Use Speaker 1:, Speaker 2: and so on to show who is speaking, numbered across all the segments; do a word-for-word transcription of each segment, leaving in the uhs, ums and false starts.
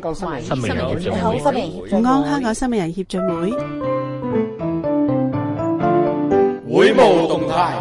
Speaker 1: 港新聞
Speaker 2: 新聞人協進會，
Speaker 3: 好新聞協進會，
Speaker 4: 安香港新聞人協進會，
Speaker 1: 會務動態。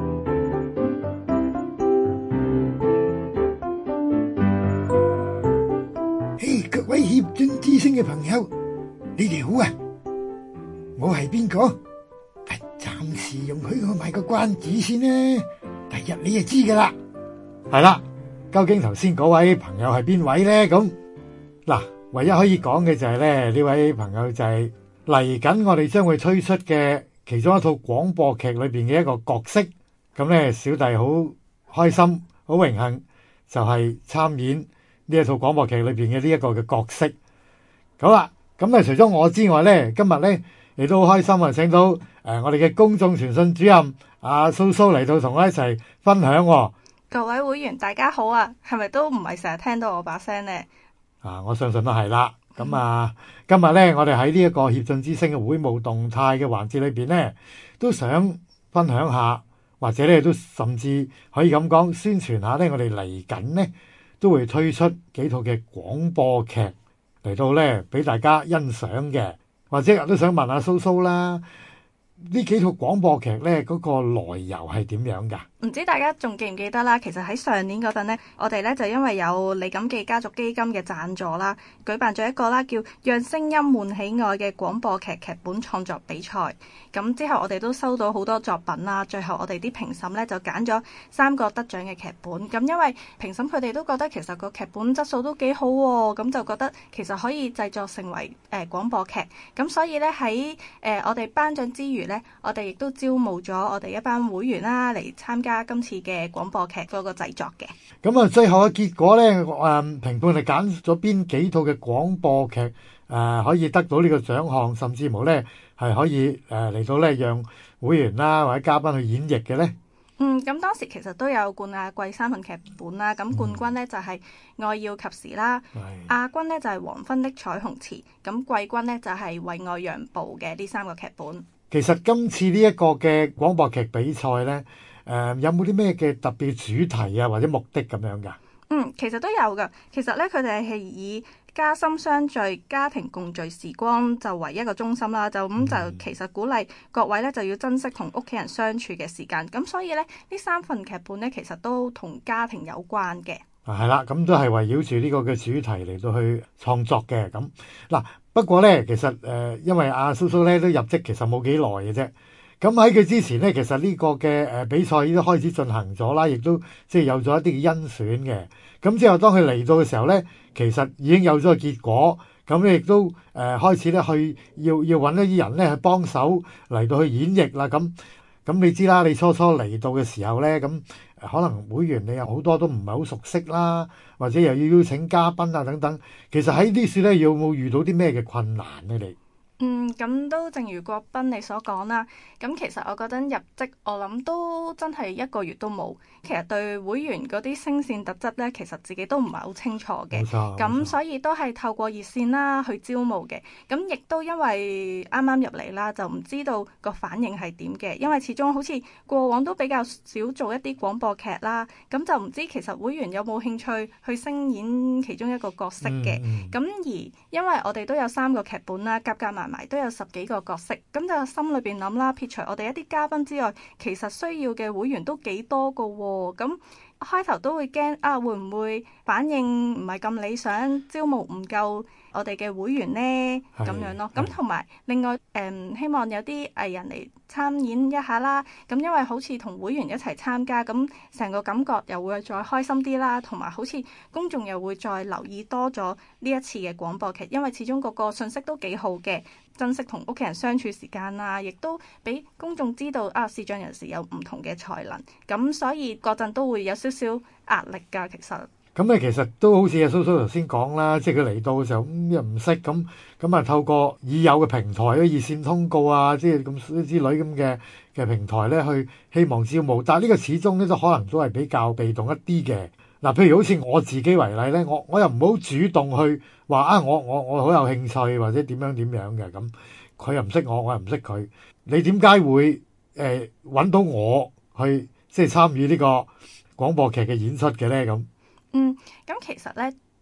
Speaker 5: 嘿，各位協進之聲嘅朋友，你哋好啊！我係邊個？啊，暫時容許我賣個關子先啦，第日你就知噶啦。係啦，究竟頭先嗰位朋友係邊位咧？咁嗱，唯一可以講嘅就係咧，呢位朋友就係嚟緊我哋將會推出嘅其中一套廣播劇裏邊嘅一個角色。咁咧，小弟好開心、好榮幸，就係參演呢一套廣播劇裏邊嘅呢一個嘅角色。好啦，咁啊，除咗我之外咧，今日咧亦都好開心啊，請到誒、呃、我哋嘅公眾傳訊主任阿蘇蘇嚟到同我一齊分享、哦。
Speaker 6: 各位會員大家好啊，係咪都唔係成日聽到我把聲呢？
Speaker 5: 啊，我相信都係啦。咁啊，今日咧我哋喺呢一個協進之聲嘅會務動態嘅環節裏邊咧，都想分享下，或者咧都甚至可以咁講宣傳下咧，我哋嚟緊咧都會推出幾套嘅廣播劇嚟到咧俾大家欣賞嘅，或者都想問下蘇蘇啦。呢幾套廣播劇咧，嗰、那個來由係點樣㗎？
Speaker 6: 唔知大家仲記唔記得啦？其實喺上年嗰陣呢，我哋咧就因為有李錦記家族基金嘅贊助啦，舉辦咗一個啦叫《讓聲音喚起愛》嘅廣播劇劇本創作比賽。咁之後我哋都收到好多作品啦，最後我哋啲評審咧就揀咗三個得獎嘅劇本。咁因為評審佢哋都覺得其實個劇本質素都幾好喎，咁就覺得其實可以製作成為誒、呃、廣播劇。咁所以咧喺誒我哋頒獎之餘咧，我哋亦都招募咗我哋一班會員啦嚟參加今次嘅廣播劇嗰個製作嘅。
Speaker 5: 咁啊，最後嘅結果咧，誒、呃、評判係揀咗邊幾套嘅廣播劇誒、呃、可以得到呢個獎項，甚至乎咧係可以誒嚟、呃、到咧讓會員啦或者嘉賓去演繹嘅咧。
Speaker 6: 嗯，咁當時其實都有冠亞季三份劇本啦，咁冠軍咧就係、是《愛要及時》啦，
Speaker 5: 嗯、
Speaker 6: 亞軍咧就係、是《黃昏的彩虹池》，咁季軍咧就係、是《為愛讓步》嘅呢三個劇本。
Speaker 5: 其實今次呢一個嘅廣播劇比賽咧，誒、呃、有冇啲咩嘅特別主題啊或者目的咁樣㗎？
Speaker 6: 嗯，其實都有㗎。其實咧，佢哋係以家心相聚、家庭共聚時光就為一個中心啦。就咁、嗯、就其實鼓勵各位咧就要珍惜同屋企人相處嘅時間。咁所以咧，呢三份劇本咧其實都同家庭有關嘅。
Speaker 5: 啊，係啦，咁都係圍繞住呢個嘅主題嚟到去創作嘅。咁嗱，不過咧，其實誒、呃，因為阿蘇蘇咧都入職其實冇幾耐嘅啫。咁喺佢之前咧，其實呢個嘅誒比賽已經開始進行咗啦，亦都即係有咗一啲嘅甄選嘅。咁之後當佢嚟到嘅時候咧，其實已經有咗個結果。咁咧亦都誒、呃、開始咧去要要揾一啲人咧去幫手嚟到去演繹啦。咁咁你知啦，你初初嚟到嘅時候咧，咁可能會員你有好多都唔係好熟悉啦，或者又要邀請嘉賓啊等等。其實喺呢處咧，有冇遇到啲咩嘅困難咧？你？
Speaker 6: 嗯，咁都正如國斌你所講啦。咁其實我覺得入職，我諗都真係一個月都冇。其實對會員嗰啲聲線特質咧，其實自己都唔係好清楚嘅。咁所以都係透過熱線啦去招募嘅。咁亦都因為啱啱入嚟啦，就唔知道個反應係點嘅。因為始終好似過往都比較少做一啲廣播劇啦，咁就唔知其實會員有冇興趣去聲演其中一個角色嘅。咁、嗯、而因為我哋都有三個劇本啦，夾夾埋埋都有十幾個角色，咁就心裏邊諗啦，撇除我哋一啲嘉賓之外，其實需要嘅會員都幾多個喎。咁開頭都會驚啊，會唔會反應唔係咁理想，招募唔夠我哋嘅會員呢？咁樣咯。咁同埋另外誒、嗯，希望有啲藝人嚟參演一下啦。咁因為好似同會員一齊參加，咁成個感覺又會再開心啲啦。同埋好似公眾又會再留意多咗呢一次嘅廣播劇，因為始終嗰個信息都幾好嘅。珍惜同屋企人相處時間啊，亦都俾公眾知道啊，視障人士有唔同嘅才能，咁所以嗰陣都會有少少壓力㗎。其實
Speaker 5: 咁咧，其實都好似阿蘇蘇頭先講啦，即係佢嚟到嘅時候咁又唔識咁，咁啊透過已有嘅平台、熱線通告啊，即係咁之類咁嘅嘅平台咧，去希望招募，但係呢個始終咧都可能都係比較被動一啲嘅。嗱，譬如好似我自己為例咧，我我又唔好主動去話啊，我我我好有興趣或者點樣點樣嘅咁，佢又唔識我，我又唔識佢，你點解會誒揾、呃、到我去即係參與呢個廣播劇嘅演出嘅咧？咁
Speaker 6: 嗯，咁其實咧。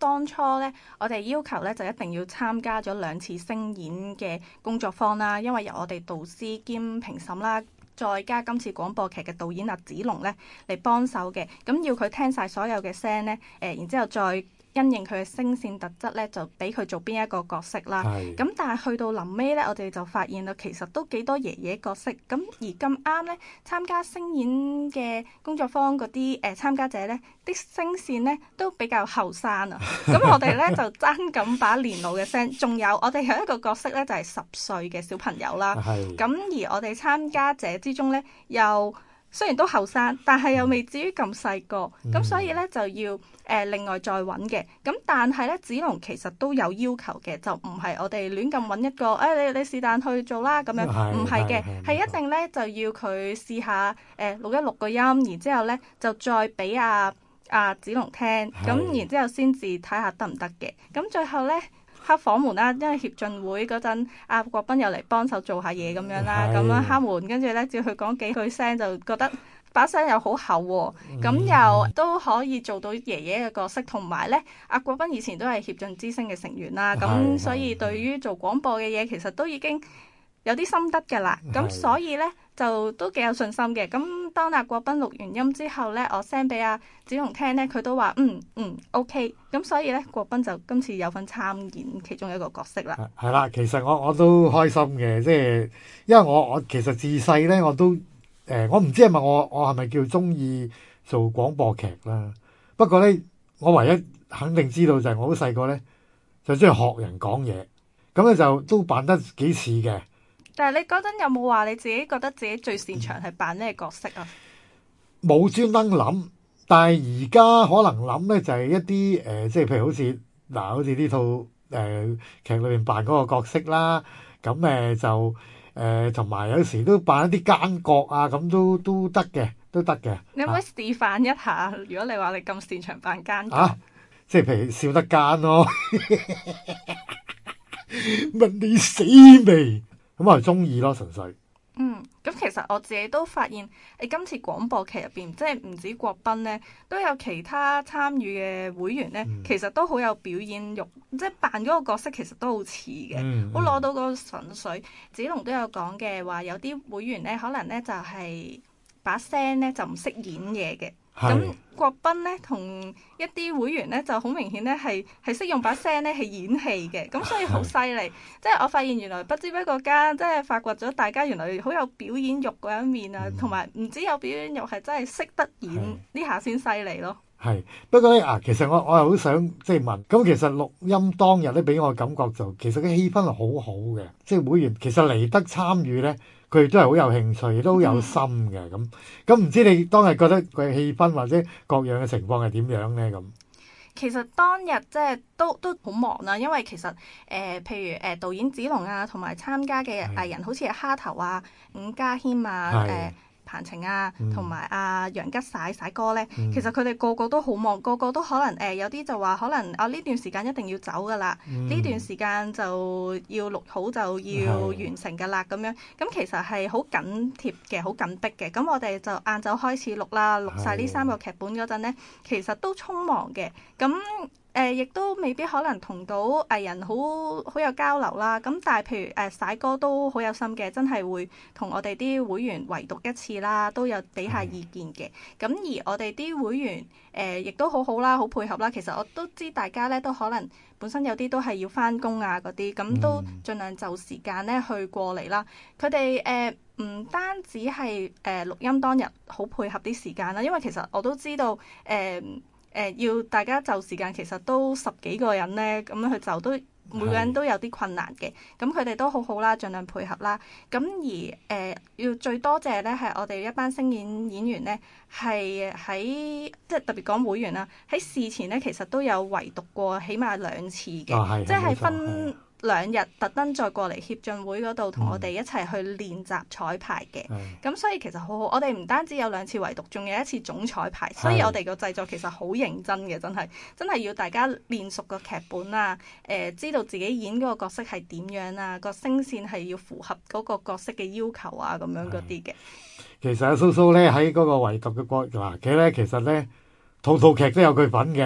Speaker 6: 當初咧，我哋要求咧就一定要參加咗兩次聲演嘅工作坊啦，因為由我哋導師兼評審啦，再加今次廣播劇嘅導演阿子龍咧嚟幫手嘅，咁要佢聽晒所有嘅聲咧，誒、呃，然之後再因應佢嘅聲線特質咧，就俾佢做邊一個角色啦。咁是但係去到臨尾咧，我哋就發現啦，其實都幾多爺爺角色。咁而咁啱咧，參加聲演嘅工作坊嗰啲誒參加者咧，啲聲線咧都比較後生啊。咁我哋咧就爭緊把年老嘅聲。仲有我哋有一個角色咧，就係、是、十歲嘅小朋友啦。咁是而我哋參加者之中咧，又雖然都後生，但係又未至於咁細個，咁、嗯、所以咧就要誒、呃、另外再揾嘅。咁但係咧，子龍其實都有要求嘅，就唔係我哋亂咁揾一個，誒、哎、你你是但去做啦咁樣，唔係嘅，係一定咧就要佢試下誒、呃、錄一錄個音，然之後咧就再俾阿阿子龍聽，咁是然之後先至睇下得唔得嘅。咁最後咧，敲房門啦，因為協進會嗰陣，阿國斌又嚟幫手做下嘢咁樣啦，咁樣敲門，跟住咧叫佢講幾句聲，就覺得把聲又好厚喎，咁、嗯、又都可以做到爺爺嘅角色，同埋咧，阿國斌以前都係協進之聲嘅成員啦，咁所以對於做廣播嘅嘢，其實都已經有啲心得㗎啦，咁所以咧就都幾有信心嘅。咁當阿國斌錄完音之後咧，我 send 俾阿子龍聽咧，佢都話嗯嗯 OK。咁所以咧，國斌就今次有份參演其中一個角色啦。
Speaker 2: 係啦，其實我我都開心嘅，即係因為我我其實自細咧我都誒、呃，我唔知係咪我我係咪叫中意做廣播劇啦。不過咧，我唯一肯定知道就係我好細個咧就中意學人講嘢，咁咧就都扮得幾似嘅。
Speaker 6: 但係你嗰陣有冇話你自己覺得自己最擅長係扮咩角色啊？
Speaker 2: 冇專登諗，但係而家可能諗咧就係一啲誒、呃，即係譬如好似嗱、呃，好似呢套誒、呃、劇裏面扮嗰個角色啦，咁誒、呃、就誒同埋有時都扮一啲奸角啊，咁都都得嘅，都得嘅。
Speaker 6: 你可唔可以示範一下？啊、如果你話你咁擅長扮奸角，
Speaker 2: 啊、即係譬如笑得奸咯，問你死未？咁我係中意咯，純粹。
Speaker 6: 嗯，咁其實我自己都發現，你今次廣播劇入邊，即係唔止國斌咧，都有其他參與嘅會員咧，嗯、其實都好有表演欲，即係扮嗰個角色其實都好似嘅，好攞、嗯嗯、到個純粹。子龍都有講嘅話，有啲會員咧，可能咧就係、是、把聲咧就唔識演嘢嘅。咁是國斌咧同一啲會員咧就好明顯咧係係識用把聲咧係演戲嘅，咁所以好犀利。是即係我發現原來不知不覺間，即係發掘咗大家原來好有表演欲嗰一面啊，同埋唔止有表演欲，係真係識得演呢是下先犀利咯。
Speaker 2: 係不過咧啊，其實我我係好想即係問，咁其實錄音當日咧俾我感覺就其實個氣氛係好好嘅，即係會員其實嚟得參與咧。佢哋都係好有興趣，亦都好有心嘅咁。咁唔、嗯、知你當日覺得佢氣氛或者各樣嘅情況係點樣咧？咁
Speaker 6: 其實當日即係都都好忙啦，因為其實誒、呃，譬如誒、呃、導演子龍啊，同埋參加嘅藝人，是好似係蝦頭啊、伍家謙啊、誒是。呃彭晴啊，同埋阿楊吉曬曬哥咧，嗯、其實佢哋個個都好忙，個個都可能誒、呃、有啲就話可能啊呢段時間一定要走噶啦，呢、嗯、段時間就要錄好就要完成噶啦咁樣。咁其實係好緊貼嘅，好緊迫嘅。咁我哋就晏晝開始錄啦，錄晒呢三個劇本嗰陣咧，其實都匆忙嘅。咁誒，亦、呃、都未必可能同到藝人好好有交流啦。咁但係譬如誒，曬、呃、哥都好有心嘅，真係會同我哋啲會員圍讀一次啦，都有俾下意見嘅。咁、嗯、而我哋啲會員誒，亦、呃、都好好啦，好配合啦。其實我都知大家咧都可能本身有啲都係要返工啊嗰啲，咁都盡量就時間咧去過嚟啦。佢哋誒唔單止係誒、呃、錄音當日好配合啲時間啦，因為其實我都知道誒。呃誒、呃、要大家就時間，其實都十幾個人咧，咁樣去就都每個人都有啲困難嘅。咁佢哋都好好啦，盡量配合啦。咁而誒、呃、要最多謝咧，係我哋一班聲演演員咧，係喺即係特別講會員啦，喺事前咧其實都有圍讀過，起碼兩次嘅，哦、即係分兩日特登再過嚟協進會嗰度同我哋一齊去練習彩排嘅，咁、嗯、所以其實好好。我哋唔單止有兩次圍讀，仲有一次總彩排，所以我哋個製作其實好認真嘅，真係真係要大家練熟個劇本啊，誒、呃、知道自己演嗰個角色係點樣啊，個聲線係要符合嗰個角色嘅要求啊，咁樣嗰啲嘅。
Speaker 2: 其實阿蘇蘇咧喺嗰個圍讀嘅過嗱，佢咧其實咧套套劇都有佢份嘅。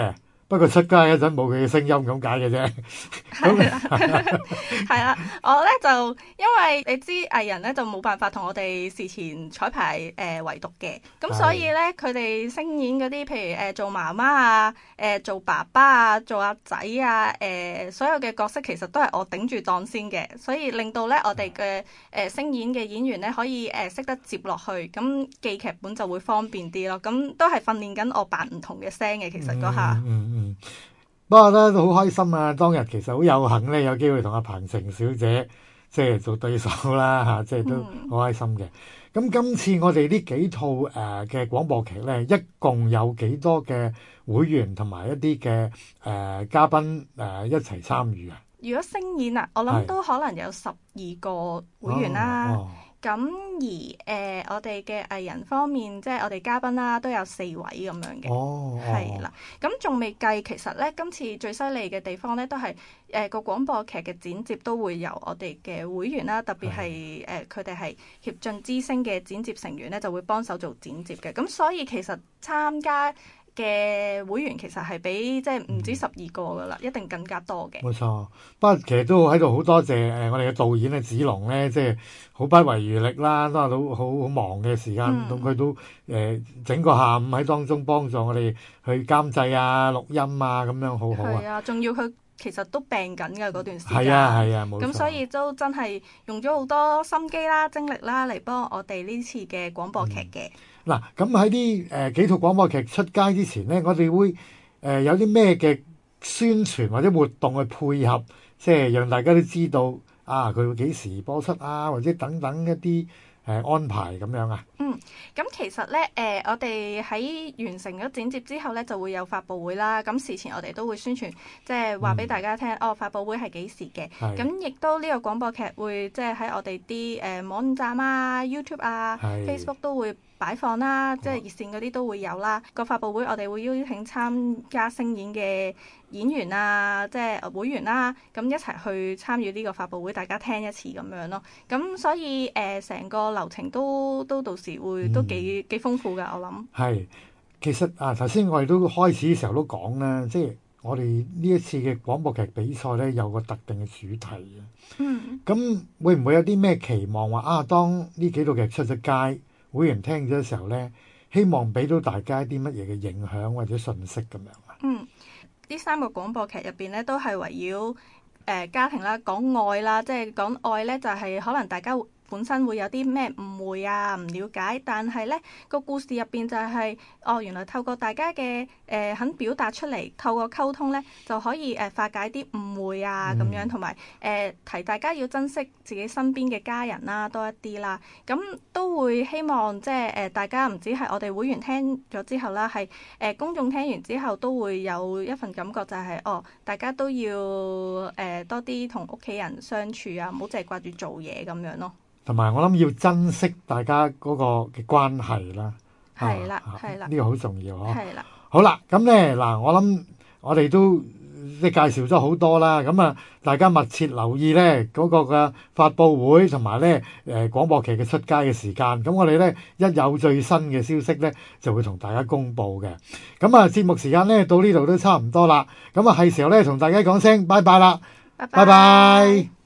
Speaker 2: 不過出街嗰陣冇佢嘅聲音咁解嘅啫。
Speaker 6: 係啦，係啦，我咧就因為你知藝人咧就冇辦法同我哋事前彩排誒、呃、圍讀嘅，咁所以咧佢哋聲演嗰啲譬如誒、呃、做媽媽啊、誒、呃、做爸爸啊、做阿仔啊、誒、呃、所有嘅角色其實都係我頂住檔先嘅，所以令到咧我哋嘅誒聲演嘅演員咧可以誒識、呃、得接落去，咁記劇本就會方便啲咯。咁都係訓練緊我扮唔同嘅聲嘅，其實嗰下。
Speaker 2: 嗯嗯嗯。不過咧都好開心啊！當日其實好有幸咧，有機會同阿彭程小姐即係做對手啦嚇，即係都好開心嘅。咁今次我哋呢幾套誒嘅廣播劇咧，一共有幾多嘅會員同埋一啲嘅誒嘉賓誒一齊參與啊？
Speaker 6: 如果聲演啊，我諗都可能有十二個會員啦。
Speaker 2: 哦哦
Speaker 6: 咁而誒、呃，我哋嘅藝人方面，即係我哋嘉賓啦，都有四位咁樣嘅，
Speaker 2: 哦，
Speaker 6: 係啦。咁仲未計，其實咧今次最犀利嘅地方咧，都係誒個廣播劇嘅剪接都會由我哋嘅會員啦，特別係誒佢哋係協進之聲嘅剪接成員咧，就會幫手做剪接嘅。咁所以其實參加嘅會員其實係比即係唔止十二個噶啦，嗯、一定更加多嘅。
Speaker 2: 冇錯，不過其實都喺度好多謝誒我哋嘅導演啊子龍咧，即係好不遺餘力啦，都係好好好忙嘅時間，咁佢、嗯、都誒、呃、整個下午喺當中幫助我哋去監製啊、錄音啊，咁樣好好啊。係啊，
Speaker 6: 仲要佢其實都病緊嘅嗰段時間。
Speaker 2: 係啊係啊，冇錯。
Speaker 6: 咁所以都真係用咗好多心機啦、精力啦嚟幫我哋呢次嘅廣播劇嘅。
Speaker 2: 嗱、嗯，咁喺啲誒幾套廣播劇出街之前咧，我哋會誒、呃、有啲咩嘅宣傳或者活動去配合，即係讓大家都知道啊，佢會幾時播出啊，或者等等一啲誒、呃、安排咁樣啊。
Speaker 6: 嗯，咁其實咧，誒、呃，我哋喺完成咗剪接之後咧，就會有發佈會啦。咁事前我哋都會宣傳，即係話俾大家聽，嗯、哦，發佈會係幾時嘅。咁亦都呢個廣播劇會即係喺我哋啲誒網站啊、YouTube 啊、Facebook 都會擺放啦，即係熱線嗰啲都會有啦。個發佈會我哋會邀請參加聲演嘅演員啊，即係會員啦，咁一齊去參與呢個發佈會，大家聽一次咁樣咯。咁所以誒，成、呃、個流程都都到時會都幾幾豐富㗎，我諗。係，
Speaker 2: 其實啊，頭先我哋都開始嘅時候都講啦，即係我哋呢一次嘅廣播劇比賽咧，有個特定嘅主題嘅。
Speaker 6: 嗯。咁
Speaker 2: 會唔會有啲咩期望話啊？當呢幾套劇出咗街，會員聽咗嘅時候咧，希望俾到大家一啲乜嘢嘅影響或者信息咁樣啊？
Speaker 6: 嗯，呢三個廣播劇入邊咧，都係圍繞誒、呃、家庭啦，講愛啦，即係講愛咧，就係、是、可能大家本身會有啲咩誤會啊、唔了解，但係咧個故事入邊就係、是、哦，原來透過大家嘅誒、呃、肯表達出嚟，透過溝通咧就可以誒、呃、化解啲誤會啊咁、嗯、樣，同埋誒提大家要珍惜自己身邊嘅家人啦多一啲啦，咁都會希望即係誒大家唔止係我哋會員聽咗之後啦，係誒、呃、公眾聽完之後都會有一份感覺就係、是、哦，大家都要誒、呃、多啲同屋企人相處啊，唔好淨係掛住做嘢咁樣咯。
Speaker 2: 同埋我諗要珍惜大家嗰個嘅關係啦，
Speaker 6: 係啦，係啦，
Speaker 2: 呢個好重要嗬。
Speaker 6: 係啦，
Speaker 2: 好啦，咁咧嗱，我諗我哋都即係介紹咗好多啦，咁啊，大家密切留意咧嗰個嘅發佈會同埋咧誒廣播劇嘅出街嘅時間，咁我哋咧一有最新嘅消息咧就會同大家公佈嘅。咁啊，節目時間咧到呢度都差唔多啦，咁啊係時候咧同大家講聲拜拜啦，拜拜。